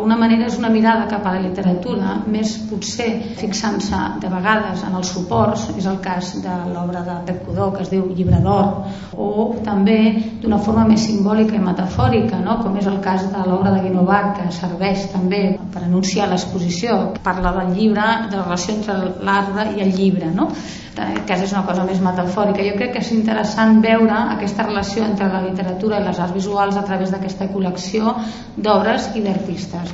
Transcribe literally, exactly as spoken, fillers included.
d'alguna manera és una mirada cap a la literatura, més potser fixant-se de vegades en els suports, és el cas de l'obra de Pep Codó que es diu Llibre d'Or, o també d'una forma més simbòlica i metafòrica, no? Com és el cas de l'obra de Guinovart, que serveix també per anunciar l'exposició, parla del llibre, de la relació entre l'arbre i el llibre, no? En aquest cas és una cosa més metafòrica. Jo crec que és interessant veure aquesta relació entre la literatura i les arts visuals a través d'aquesta col·lecció d'obres i d'artistes.